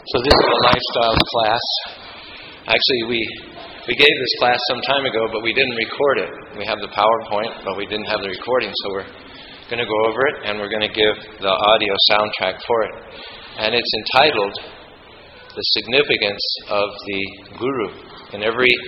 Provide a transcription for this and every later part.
So this is a lifestyles class. Actually, we gave this class some time ago, but we didn't record it. We have the PowerPoint, but we didn't have the recording, so we're going to go over it, and we're going to give the audio soundtrack for it. And it's entitled, The Significance of the Guru. In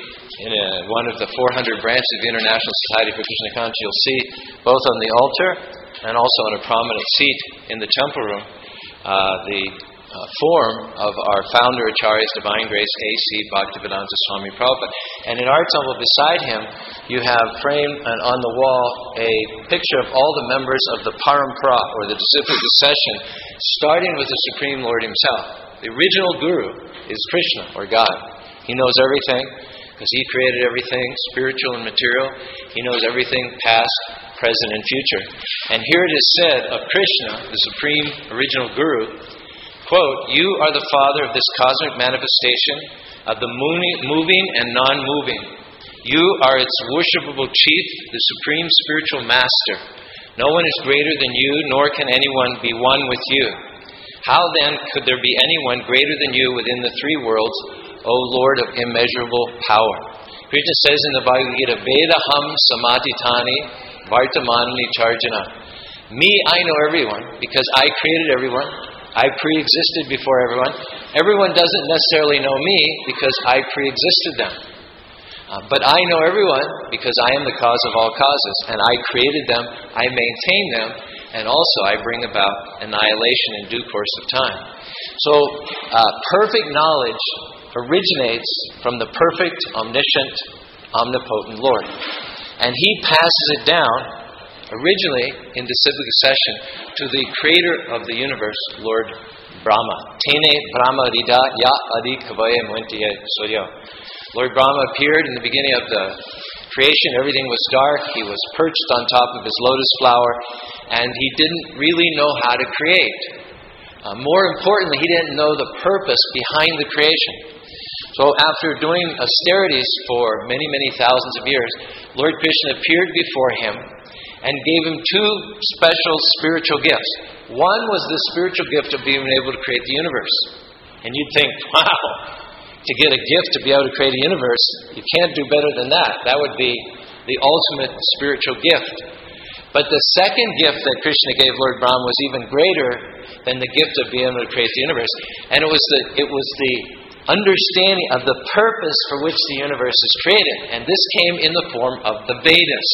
one of the 400 branches of the International Society for Krishna Consciousness, you'll see both on the altar and also on a prominent seat in the temple room, the form of our founder, Acharya's Divine Grace, A.C. Bhaktivedanta Swami Prabhupada. And in our temple beside him, you have framed on the wall a picture of all the members of the Parampara, or the disciplic succession, starting with the Supreme Lord himself. The original Guru is Krishna, or God. He knows everything, because he created everything, spiritual and material. He knows everything past, present, and future. And here it is said of Krishna, the Supreme Original Guru, quote, "You are the father of this cosmic manifestation of the moving and non-moving. You are its worshipable chief, the supreme spiritual master. No one is greater than you, nor can anyone be one with you. How then could there be anyone greater than you within the three worlds, O Lord of immeasurable power?" Krishna says in the Bhagavad Gita, "Vedaham samadhitani vartamani charjana." Me, I know everyone, because I created everyone. I pre-existed before everyone. Everyone doesn't necessarily know me because I pre-existed them. But I know everyone because I am the cause of all causes. And I created them, I maintain them, and also I bring about annihilation in due course of time. So, perfect knowledge originates from the perfect, omniscient, omnipotent Lord. And He passes it down originally in disciplic succession to the creator of the universe, Lord Brahma. Tene Brahma Rida Ya Adi Kavaya Muentiye Surya. Lord Brahma appeared in the beginning of the creation. Everything was dark. He was perched on top of his lotus flower, and he didn't really know how to create. More importantly, he didn't know the purpose behind the creation. So after doing austerities for many, many thousands of years, Lord Krishna appeared before him and gave him two special spiritual gifts. One was the spiritual gift of being able to create the universe. And you'd think, wow, to get a gift to be able to create a universe, you can't do better than that. That would be the ultimate spiritual gift. But the second gift that Krishna gave Lord Brahma was even greater than the gift of being able to create the universe. And it was the understanding of the purpose for which the universe is created. And this came in the form of the Vedas.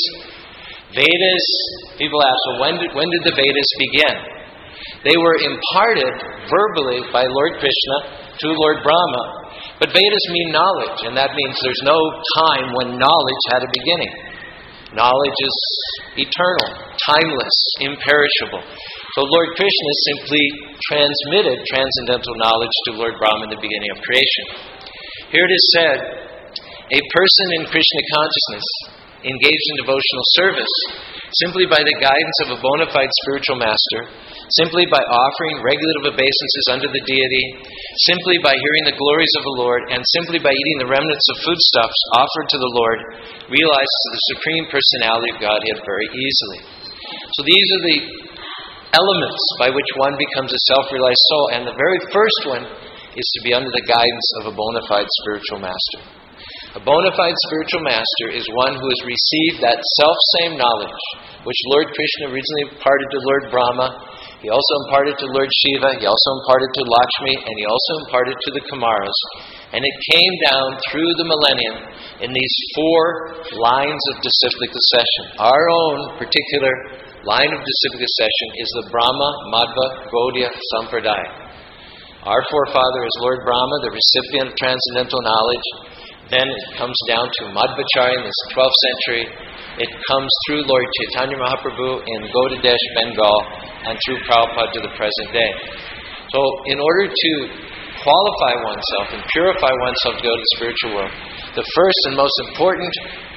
Vedas, people ask, well, when did the Vedas begin? They were imparted verbally by Lord Krishna to Lord Brahma. But Vedas mean knowledge, and that means there's no time when knowledge had a beginning. Knowledge is eternal, timeless, imperishable. So Lord Krishna simply transmitted transcendental knowledge to Lord Brahma in the beginning of creation. Here it is said, a person in Krishna consciousness engaged in devotional service, simply by the guidance of a bona fide spiritual master, simply by offering regulative obeisances unto the deity, simply by hearing the glories of the Lord, and simply by eating the remnants of foodstuffs offered to the Lord, realizes the Supreme Personality of Godhead very easily. So these are the elements by which one becomes a self-realized soul, and the very first one is to be under the guidance of a bona fide spiritual master. A bona fide spiritual master is one who has received that self-same knowledge, which Lord Krishna originally imparted to Lord Brahma. He also imparted to Lord Shiva. He also imparted to Lakshmi. And he also imparted to the Kumaras. And it came down through the millennium in these four lines of disciplic succession. Our own particular line of disciplic succession is the Brahma, Madhva, Gaudiya Sampradaya. Our forefather is Lord Brahma, the recipient of transcendental knowledge. Then it comes down to Madhvacharya in the 12th century. It comes through Lord Chaitanya Mahaprabhu in Gaudadesh, Bengal, and through Prabhupada to the present day. So in order to qualify oneself and purify oneself to go to the spiritual world, the first and most important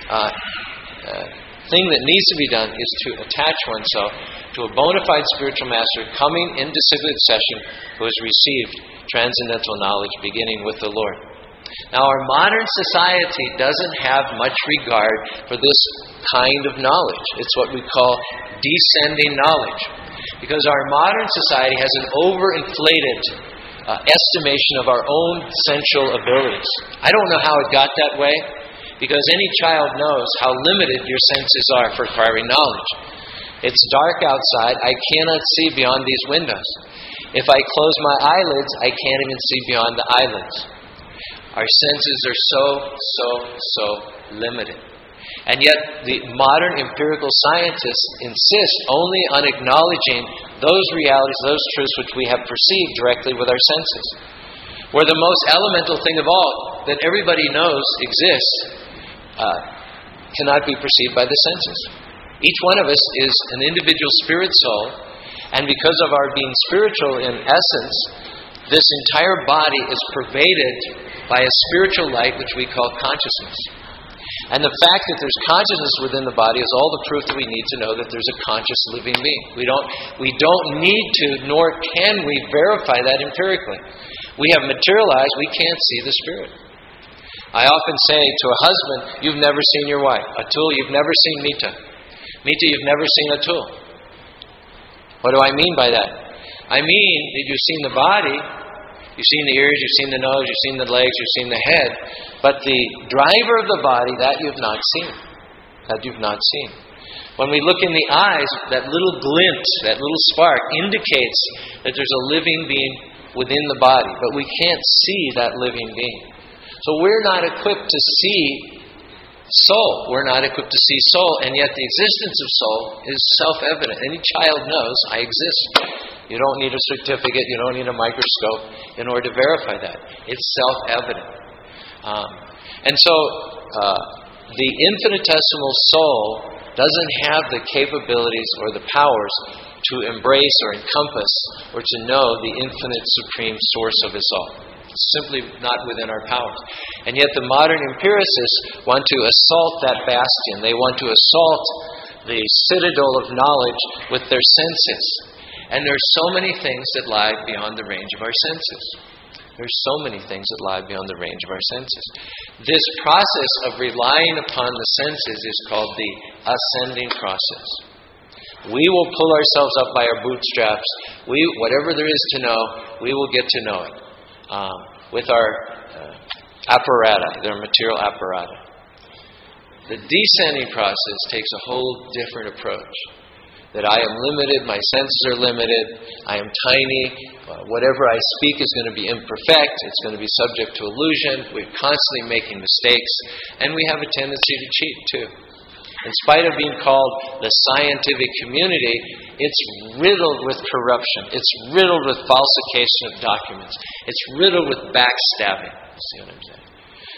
thing that needs to be done is to attach oneself to a bona fide spiritual master coming in disciplic succession who has received transcendental knowledge beginning with the Lord. Now, our modern society doesn't have much regard for this kind of knowledge. It's what we call descending knowledge. Because our modern society has an overinflated estimation of our own sensual abilities. I don't know how it got that way, because any child knows how limited your senses are for acquiring knowledge. It's dark outside. I cannot see beyond these windows. If I close my eyelids, I can't even see beyond the eyelids. Our senses are so limited. And yet, the modern empirical scientists insist only on acknowledging those realities, those truths which we have perceived directly with our senses. Where the most elemental thing of all, that everybody knows exists, cannot be perceived by the senses. Each one of us is an individual spirit soul, and because of our being spiritual in essence, this entire body is pervaded by a spiritual light which we call consciousness. And the fact that there's consciousness within the body is all the proof that we need to know that there's a conscious living being. We don't need to, nor can we verify that empirically. We have materialized, we can't see the spirit. I often say to a husband, you've never seen your wife. Atul, you've never seen Mita. Mita, you've never seen Atul. What do I mean by that? I mean that you've seen the body, you've seen the ears, you've seen the nose, you've seen the legs, you've seen the head, but the driver of the body, that you've not seen. That you've not seen. When we look in the eyes, that little glint, that little spark indicates that there's a living being within the body, but we can't see that living being. So we're not equipped to see soul. We're not equipped to see soul, and yet the existence of soul is self-evident. Any child knows I exist. You don't need a certificate, you don't need a microscope in order to verify that. It's self-evident. And so the infinitesimal soul doesn't have the capabilities or the powers to embrace or encompass or to know the infinite supreme source of us all. It's simply not within our powers. And yet the modern empiricists want to assault that bastion. They want to assault the citadel of knowledge with their senses. And there's so many things that lie beyond the range of our senses. There's so many things that lie beyond the range of our senses. This process of relying upon the senses is called the ascending process. We will pull ourselves up by our bootstraps. Whatever there is to know, we will get to know it. With our apparatus, their material apparatus. The descending process takes a whole different approach. That I am limited, my senses are limited, I am tiny, whatever I speak is going to be imperfect, it's going to be subject to illusion, we're constantly making mistakes, and we have a tendency to cheat too. In spite of being called the scientific community, it's riddled with corruption. It's riddled with falsification of documents. It's riddled with backstabbing. See what I'm saying?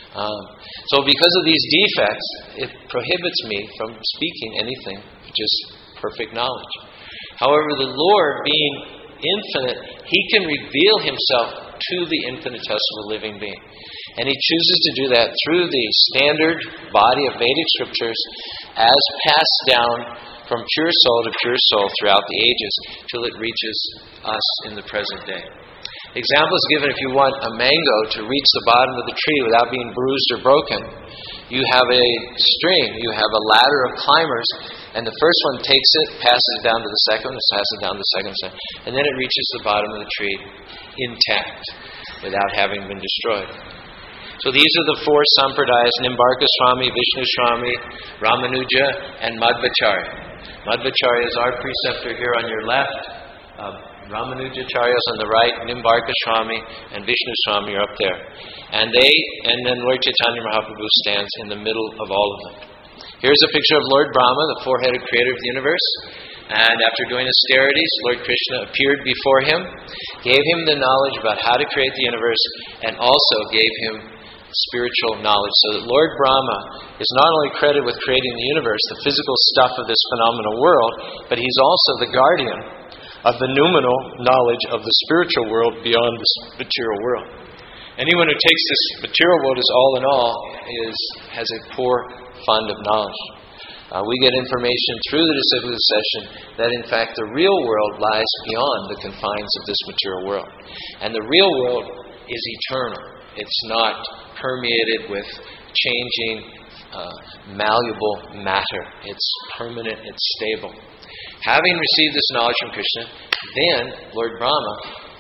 So because of these defects, it prohibits me from speaking anything, just perfect knowledge. However, the Lord, being infinite, He can reveal Himself to the infinitesimal living being. And He chooses to do that through the standard body of Vedic scriptures as passed down from pure soul to pure soul throughout the ages till it reaches us in the present day. Example is given if you want a mango to reach the bottom of the tree without being bruised or broken. You have a string, you have a ladder of climbers, and the first one takes it, passes it down to the second one, passes it down to the second one, and then it reaches the bottom of the tree intact without having been destroyed. So these are the four sampradayas: Nimbarka Swami, Vishnu Swami, Ramanuja, and Madhvacharya. Madhvacharya is our preceptor here on your left. Ramanujacharya is on the right, Nimbarka Swami, and Vishnu Swami are up there. And then Lord Chaitanya Mahaprabhu stands in the middle of all of them. Here's a picture of Lord Brahma, the four-headed creator of the universe. And after doing austerities, Lord Krishna appeared before him, gave him the knowledge about how to create the universe, and also gave him spiritual knowledge. So that Lord Brahma is not only credited with creating the universe, the physical stuff of this phenomenal world, but he's also the guardian of the noumenal knowledge of the spiritual world beyond this material world. Anyone who takes this material world as all in all has a poor fund of knowledge. We get information through the disciplic succession that in fact the real world lies beyond the confines of this material world. And the real world is eternal. It's not permeated with changing, malleable matter. It's permanent, it's stable. Having received this knowledge from Krishna, then Lord Brahma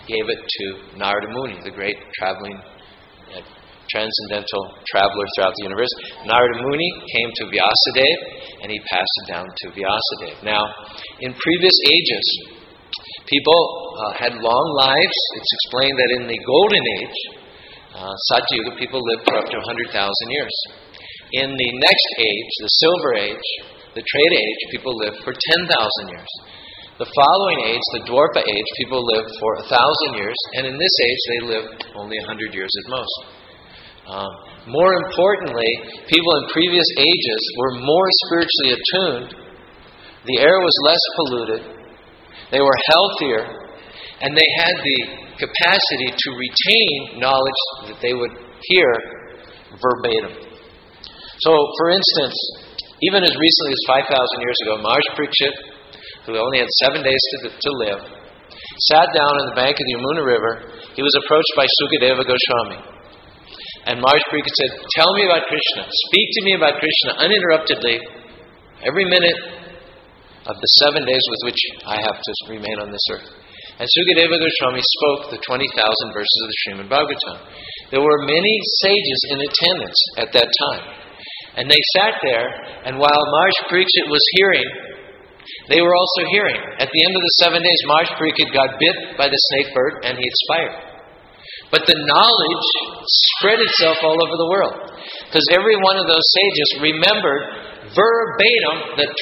gave it to Narada Muni, the great traveling, transcendental traveler throughout the universe. Narada Muni came to Vyasadeva, and he passed it down to Vyasadeva. Now, in previous ages, people had long lives. It's explained that in the Golden Age, Satyuga, people lived for up to 100,000 years. In the next age, the Silver Age, the Treta Age, people lived for 10,000 years. The following age, the Dwarpa Age, people lived for 1,000 years. And in this age, they lived only 100 years at most. More importantly, people in previous ages were more spiritually attuned. The air was less polluted. They were healthier. And they had the capacity to retain knowledge that they would hear verbatim. So, for instance, even as recently as 5,000 years ago, Maharaj Parikshit, who only had 7 days to live, sat down on the bank of the Yamuna River. He was approached by Sukadeva Goswami. And Maharaj Parikshit said, "Tell me about Krishna. Speak to me about Krishna uninterruptedly, every minute of the 7 days with which I have to remain on this earth." And Sukadeva Goswami spoke the 20,000 verses of the Srimad Bhagavatam. There were many sages in attendance at that time. And they sat there, and while Maharaj Parikshit was hearing, they were also hearing. At the end of the 7 days, Maharaj Parikshit got bit by the snake bird, and he expired. But the knowledge spread itself all over the world, because every one of those sages remembered verbatim the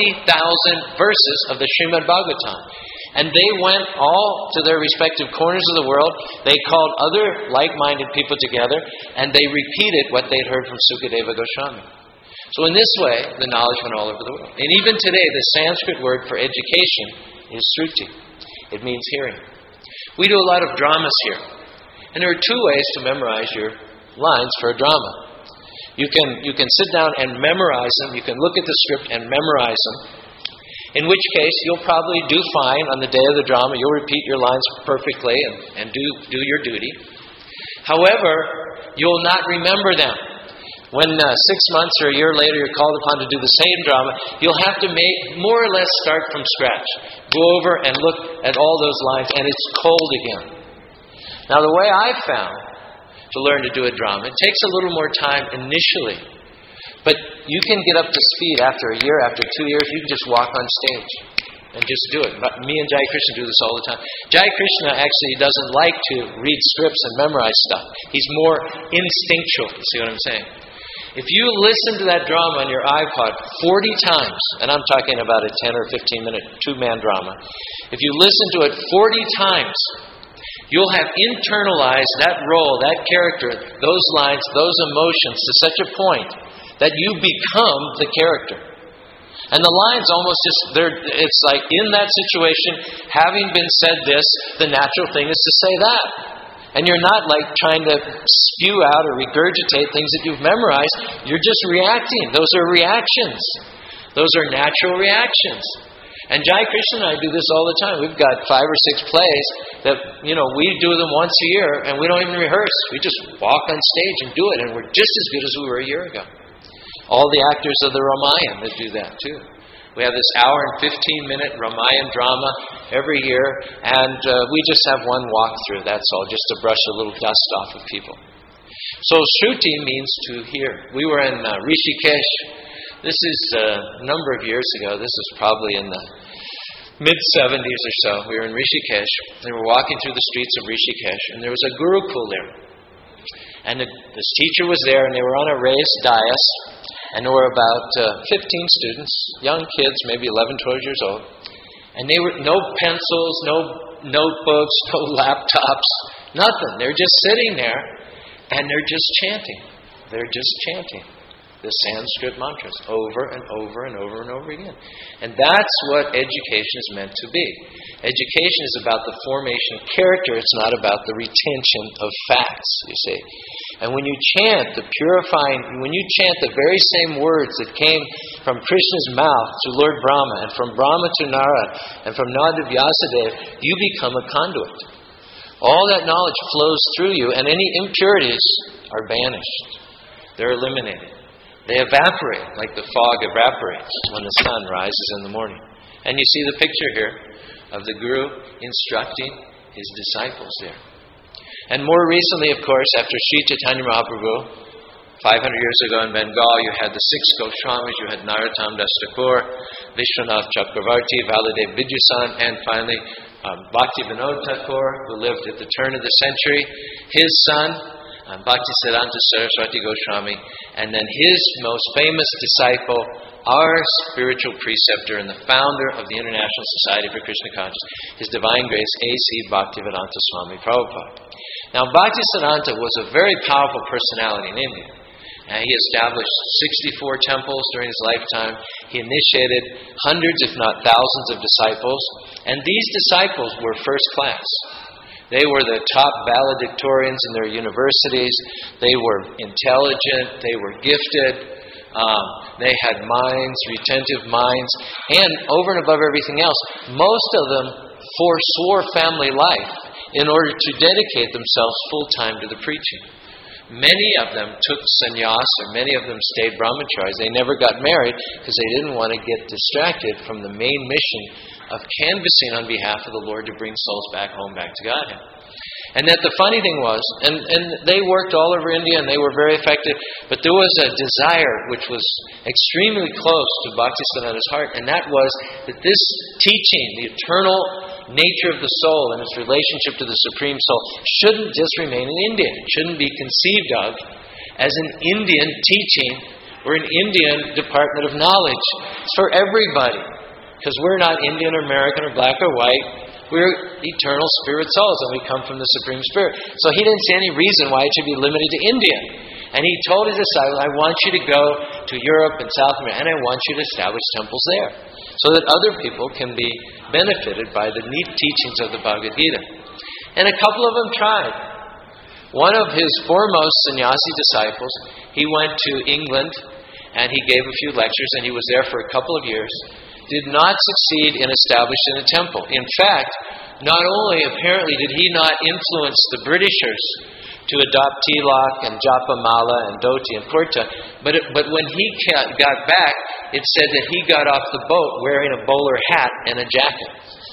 20,000 verses of the Srimad Bhagavatam. And they went all to their respective corners of the world. They called other like-minded people together, and they repeated what they'd heard from Sukadeva Goswami. So in this way, the knowledge went all over the world. And even today, the Sanskrit word for education is Shruti. It means hearing. We do a lot of dramas here. And there are 2 ways to memorize your lines for a drama. You can sit down and memorize them. You can look at the script and memorize them. In which case, you'll probably do fine on the day of the drama. You'll repeat your lines perfectly and do your duty. However, you'll not remember them. When 6 months or a year later you're called upon to do the same drama, you'll have to more or less start from scratch. Go over and look at all those lines, and it's cold again. Now, the way I've found to learn to do a drama, it takes a little more time initially. But you can get up to speed after a year, after 2 years. You can just walk on stage and just do it. But me and Jai Krishna do this all the time. Jai Krishna actually doesn't like to read scripts and memorize stuff. He's more instinctual. You see what I'm saying? If you listen to that drama on your iPod 40 times, and I'm talking about a 10 or 15-minute 2-man drama, if you listen to it 40 times, you'll have internalized that role, that character, those lines, those emotions to such a point that you become the character. And the lines almost it's like in that situation, having been said this, the natural thing is to say that. And you're not like trying to spew out or regurgitate things that you've memorized. You're just reacting. Those are reactions. Those are natural reactions. And Jai Krishna and I do this all the time. We've got 5 or 6 plays that, we do them once a year, and we don't even rehearse. We just walk on stage and do it, and we're just as good as we were a year ago. All the actors of the Ramayana that do that too. We have this hour and 15-minute Ramayana drama every year, and we just have one walkthrough, that's all, just to brush a little dust off of people. So Shruti means to hear. We were in Rishikesh. This is a number of years ago. This was probably in the mid-70s or so. We were in Rishikesh, and we were walking through the streets of Rishikesh, and there was a Gurukul there. And this teacher was there, and they were on a raised dais, and there were about 15 students, young kids, maybe 11, 12 years old. And they were no pencils, no notebooks, no laptops, nothing. They're just sitting there, and they're just chanting. They're just chanting the Sanskrit mantras over and over and over and over again. And that's what education is meant to be. Education is about the formation of character. It's not about the retention of facts, you see. And when you chant when you chant the very same words that came from Krishna's mouth to Lord Brahma, and from Brahma to Narada, and from Narada to Vyasadeva, you become a conduit. All that knowledge flows through you, and any impurities are banished. They're eliminated. They evaporate like the fog evaporates when the sun rises in the morning. And you see the picture here of the Guru instructing his disciples there. And more recently, of course, after Sri Chaitanya Mahaprabhu, 500 years ago in Bengal, you had the 6 Goswamis, you had Narottam Das Thakur, Vishwanath Chakravarti, Valadev Vidyusan, and finally Bhakti Vinod Thakur, who lived at the turn of the century. His son, Bhaktisiddhanta Saraswati Goswami, and then his most famous disciple, our spiritual preceptor and the founder of the International Society for Krishna Consciousness, His Divine Grace A.C. Bhaktivedanta Swami Prabhupada. Now, Bhaktisiddhanta was a very powerful personality in India. He established 64 temples during his lifetime. He initiated hundreds, if not thousands, of disciples. And these disciples were first class. They were the top valedictorians in their universities. They were intelligent. They were gifted. They had minds, retentive minds. And over and above everything else, most of them forswore family life in order to dedicate themselves full-time to the preaching. Many of them took sannyas, or many of them stayed brahmacharis. They never got married because they didn't want to get distracted from the main mission of canvassing on behalf of the Lord to bring souls back home, back to Godhead. And that the funny thing was, and they worked all over India and they were very effective, but there was a desire which was extremely close to Bhaktisiddhanta's heart, and that was that this teaching, the eternal nature of the soul and its relationship to the Supreme Soul, shouldn't just remain in India. It shouldn't be conceived of as an Indian teaching or an Indian department of knowledge. It's for everybody, because we're not Indian or American or black or white. We're eternal spirit souls, and we come from the Supreme Spirit. So he didn't see any reason why it should be limited to India. And he told his disciples, I want you to go to Europe and South America, and I want you to establish temples there, so that other people can be benefited by the neat teachings of the Bhagavad Gita. And a couple of them tried. One of his foremost sannyasi disciples, he went to England, and he gave a few lectures, and he was there for a couple of years, did not succeed in establishing a temple. In fact, not only apparently did he not influence the Britishers to adopt Tilak and Japamala and Dhoti and Kurta, but when he got back, it said that he got off the boat wearing a bowler hat and a jacket.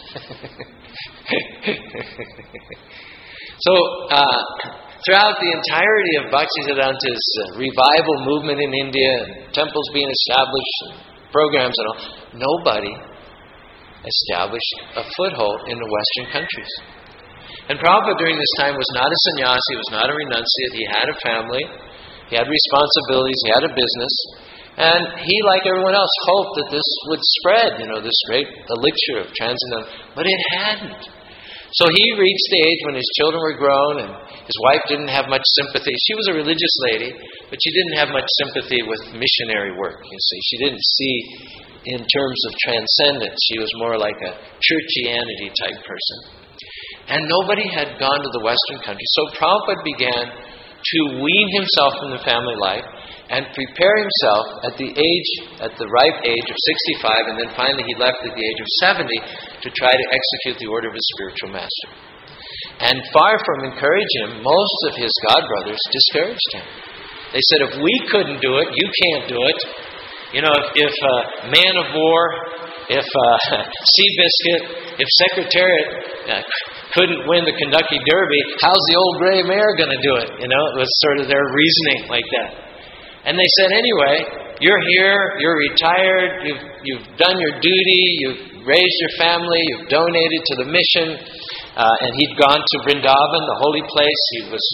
So, throughout the entirety of Bhaktisiddhanta's revival movement in India, and temples being established, and programs and all, nobody established a foothold in the Western countries. And Prabhupada during this time was not a sannyasi, was not a renunciate. He had a family, he had responsibilities, he had a business, and he, like everyone else, hoped that this would spread, this great elixir of transcendental, but it hadn't. So he reached the age when his children were grown and his wife didn't have much sympathy. She was a religious lady, but she didn't have much sympathy with missionary work, you see. She didn't see in terms of transcendence. She was more like a churchianity type person. And nobody had gone to the Western country. So Prabhupada began to wean himself from the family life and prepare himself at the ripe age of 65, and then finally he left at the age of 70 to try to execute the order of his spiritual master. And far from encouraging him, most of his godbrothers discouraged him. They said, if we couldn't do it, you can't do it. If Man of War, if Seabiscuit, if Secretariat couldn't win the Kentucky Derby, how's the old gray mare going to do it? It was sort of their reasoning like that. And they said, anyway, you're here, you're retired, you've done your duty, you've raised your family, you've donated to the mission. And he'd gone to Vrindavan, the holy place. He was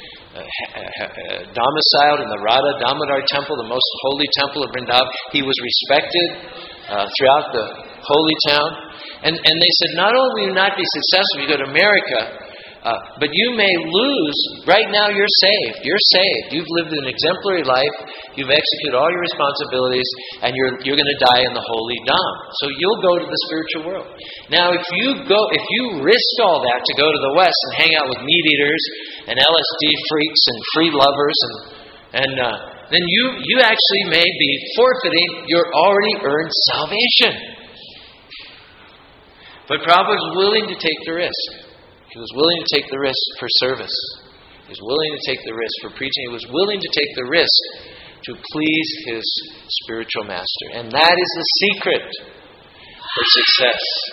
domiciled in the Radha Damodar temple, the most holy temple of Vrindavan. He was respected throughout the holy town. And they said, not only will you not be successful if you go to America, but you may lose. Right now you're saved. You're saved. You've lived an exemplary life. You've executed all your responsibilities, and you're going to die in the holy Dham. So you'll go to the spiritual world. Now, if you risked all that to go to the West and hang out with meat eaters and LSD freaks and free lovers, and then you actually may be forfeiting your already earned salvation. But Prabhupada was willing to take the risk. He was willing to take the risk for service. He was willing to take the risk for preaching. He was willing to take the risk to please his spiritual master. And that is the secret for success.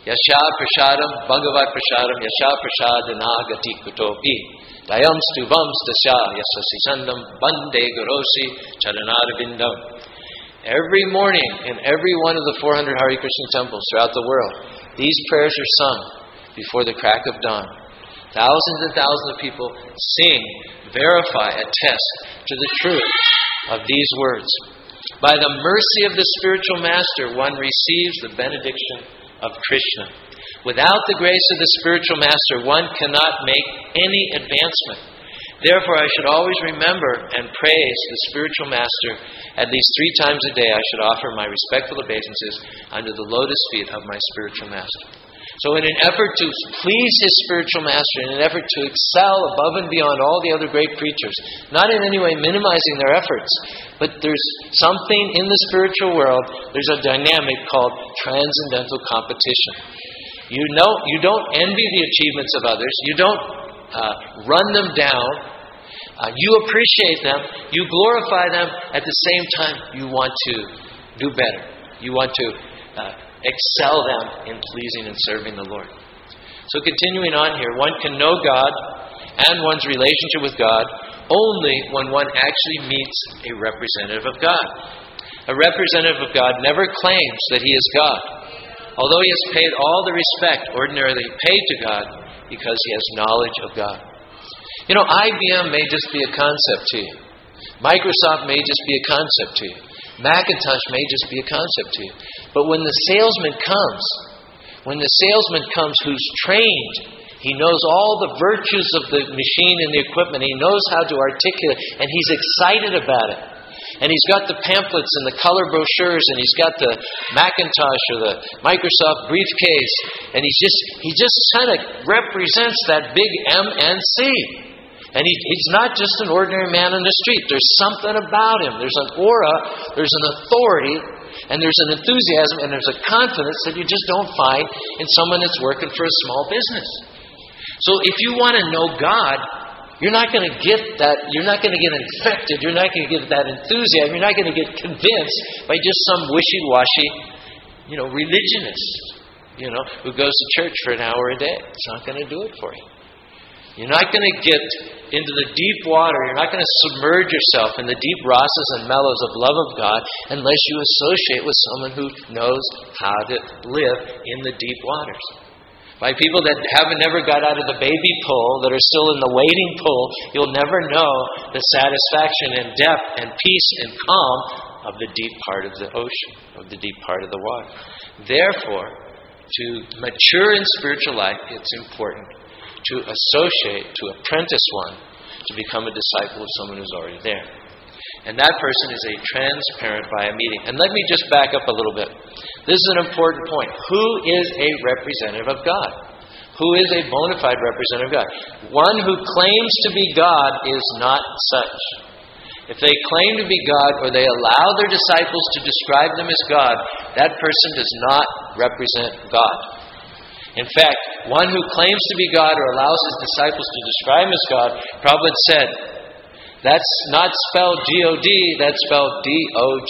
Yasha prasadam bhagavat prasadam yasha prasadana gati kutopi. Dayam stuvam stasya yasasi sandam bande gurosi charanarvindam. Every morning in every one of the 400 Hare Krishna temples throughout the world, these prayers are sung before the crack of dawn. Thousands and thousands of people sing, verify, attest to the truth of these words. By the mercy of the spiritual master, one receives the benediction of Krishna. Without the grace of the spiritual master, one cannot make any advancement. Therefore, I should always remember and praise the spiritual master. At least 3 times a day, I should offer my respectful obeisances under the lotus feet of my spiritual master. So in an effort to please his spiritual master, in an effort to excel above and beyond all the other great preachers, not in any way minimizing their efforts, but there's something in the spiritual world, there's a dynamic called transcendental competition. You don't envy the achievements of others. You don't run them down. You appreciate them. You glorify them. At the same time, you want to do better. You want to excel them in pleasing and serving the Lord. So continuing on here, one can know God and one's relationship with God only when one actually meets a representative of God. A representative of God never claims that he is God, although he has paid all the respect ordinarily paid to God because he has knowledge of God. You know, IBM may just be a concept to you. Microsoft may just be a concept to you. Macintosh may just be a concept to you. But when the salesman comes who's trained, he knows all the virtues of the machine and the equipment, he knows how to articulate, and he's excited about it. And he's got the pamphlets and the color brochures, and he's got the Macintosh or the Microsoft briefcase, and he just kind of represents that big MNC. And he's not just an ordinary man on the street. There's something about him. There's an aura, there's an authority, and there's an enthusiasm, and there's a confidence that you just don't find in someone that's working for a small business. So if you want to know God, you're not going to get that. You're not going to get infected. You're not going to get that enthusiasm. You're not going to get convinced by just some wishy-washy, religionist, who goes to church for an hour a day. It's not going to do it for you. You're not going to get into the deep water. You're not going to submerge yourself in the deep rasas and mellows of love of God unless you associate with someone who knows how to live in the deep waters. By people that never got out of the baby pool, that are still in the waiting pool, you'll never know the satisfaction and depth and peace and calm of the deep part of the ocean, of the deep part of the water. Therefore, to mature in spiritual life, it's important to associate, to apprentice one, to become a disciple of someone who's already there. And that person is a transparent via meeting. And let me just back up a little bit. This is an important point. Who is a representative of God? Who is a bona fide representative of God? One who claims to be God is not such. If they claim to be God or they allow their disciples to describe them as God, that person does not represent God. In fact, one who claims to be God or allows his disciples to describe him as God, Prabhupada said, that's not spelled G-O-D, that's spelled D-O-G.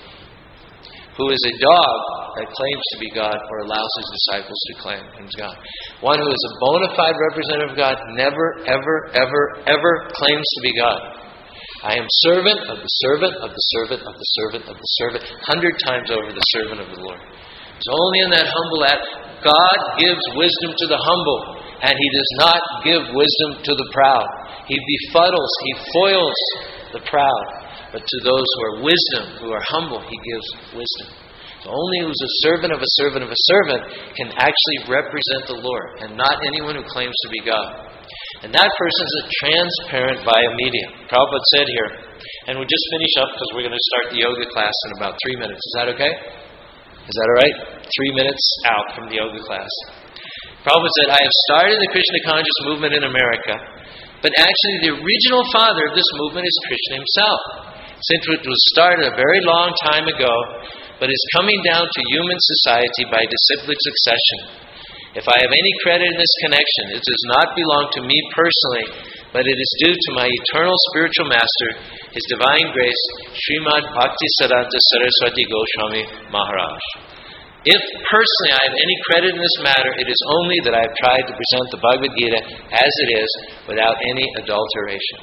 Who is a dog that claims to be God or allows his disciples to claim him as God. One who is a bona fide representative of God never, ever, ever, ever claims to be God. I am servant of the servant of the servant of the servant of the servant, 100 times over the servant of the Lord. It's only in that humble act. God gives wisdom to the humble, and He does not give wisdom to the proud. He befuddles, He foils the proud. But to those who are wisdom, who are humble, He gives wisdom. So only who's a servant of a servant of a servant can actually represent the Lord, and not anyone who claims to be God. And that person is a transparent via medium. Prabhupada said here, and we'll just finish up because we're going to start the yoga class in about 3 minutes. Is that okay? Is that all right? 3 minutes out from the yoga class. Prabhupada said, I have started the Krishna conscious movement in America, but actually the original father of this movement is Krishna himself, since it was started a very long time ago, but is coming down to human society by disciplic succession. If I have any credit in this connection, it does not belong to me personally, but it is due to my eternal spiritual master, His Divine Grace, Srimad Bhaktisiddhanta Saraswati Goswami Maharaj. If personally I have any credit in this matter, it is only that I have tried to present the Bhagavad Gita as it is, without any adulteration.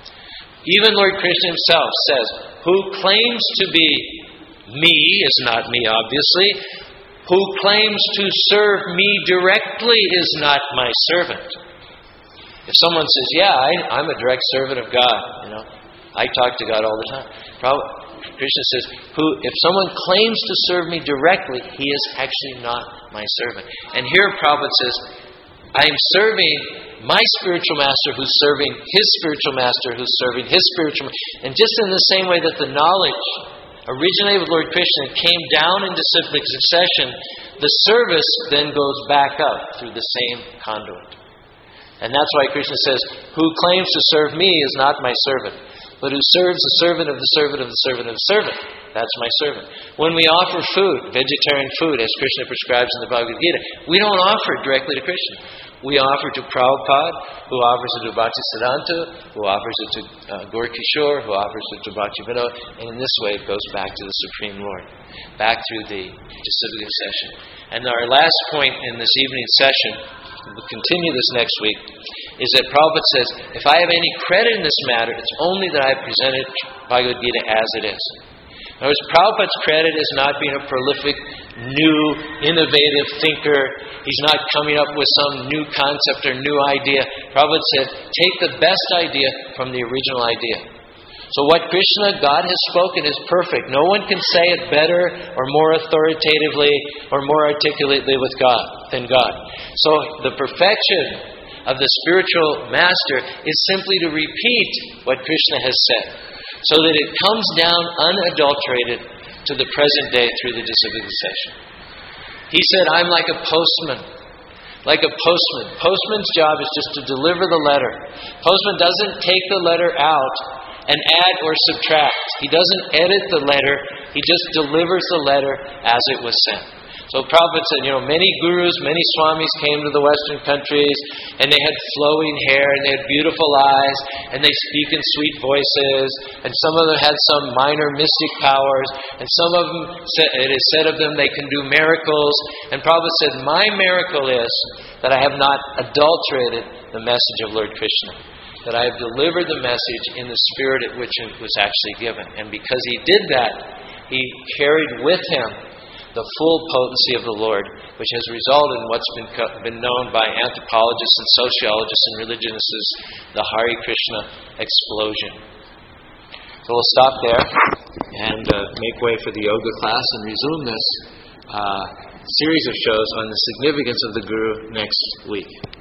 Even Lord Krishna himself says, who claims to be me is not me, obviously. Who claims to serve me directly is not my servant. If someone says, yeah, I'm a direct servant of God, I talk to God all the time. Krishna says, if someone claims to serve me directly, he is actually not my servant. And here Prabhupada says, I am serving my spiritual master who's serving his spiritual master who's serving his spiritual master. And just in the same way that the knowledge originated with Lord Krishna and came down into cyclic succession, the service then goes back up through the same conduit. And that's why Krishna says, who claims to serve me is not my servant, but who serves the servant of the servant of the servant of the servant. That's my servant. When we offer food, vegetarian food, as Krishna prescribes in the Bhagavad Gita, we don't offer it directly to Krishna. We offer to Prabhupada, who offers it to Bhaktisiddhanta, who offers it to Gaur Kishore, who offers it to Bhaktivinoda, and in this way it goes back to the Supreme Lord, back through the disciplic session. And our last point in this evening session, we'll continue this next week, is that Prabhupada says, if I have any credit in this matter, it's only that I have presented Bhagavad Gita as it is. In other words, Prabhupada's credit is not being a prolific, new, innovative thinker. He's not coming up with some new concept or new idea. Prabhupada said, take the best idea from the original idea. So what Krishna, God has spoken is perfect. No one can say it better or more authoritatively or more articulately than God. So the perfection of the spiritual master is simply to repeat what Krishna has said, so that it comes down unadulterated to the present day through the disciplic succession. He said, I'm like a postman. Like a postman. Postman's job is just to deliver the letter. Postman doesn't take the letter out and add or subtract. He doesn't edit the letter. He just delivers the letter as it was sent. So Prabhupada said, many gurus, many swamis came to the Western countries, and they had flowing hair, and they had beautiful eyes, and they speak in sweet voices, and some of them had some minor mystic powers, and some of them, it is said of them, they can do miracles. And Prabhupada said, my miracle is that I have not adulterated the message of Lord Krishna, that I have delivered the message in the spirit at which it was actually given. And because he did that, he carried with him the full potency of the Lord, which has resulted in what's been known by anthropologists and sociologists and religionists, the Hare Krishna explosion. So we'll stop there and make way for the yoga class and resume this series of shows on the significance of the Guru next week.